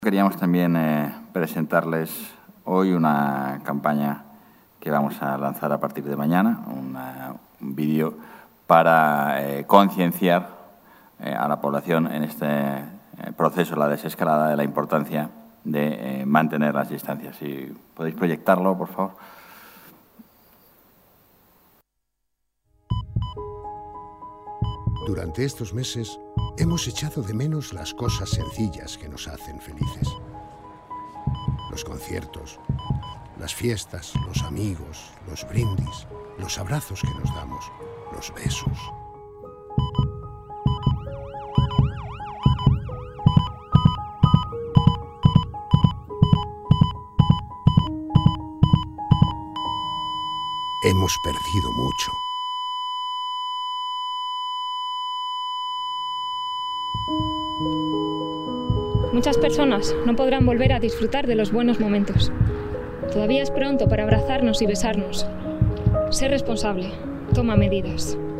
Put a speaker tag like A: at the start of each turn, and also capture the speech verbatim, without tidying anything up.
A: Queríamos también eh, presentarles hoy una campaña que vamos a lanzar a partir de mañana, una, un vídeo para eh, concienciar eh, a la población en este eh, proceso, la desescalada, de la importancia de eh, mantener las distancias. Si podéis proyectarlo, por favor.
B: Durante estos meses hemos echado de menos las cosas sencillas que nos hacen felices. Los conciertos, las fiestas, los amigos, los brindis, los abrazos que nos damos, los besos. Hemos perdido mucho.
C: Muchas personas no podrán volver a disfrutar de los buenos momentos. Todavía es pronto para abrazarnos y besarnos. Sé responsable. Toma medidas.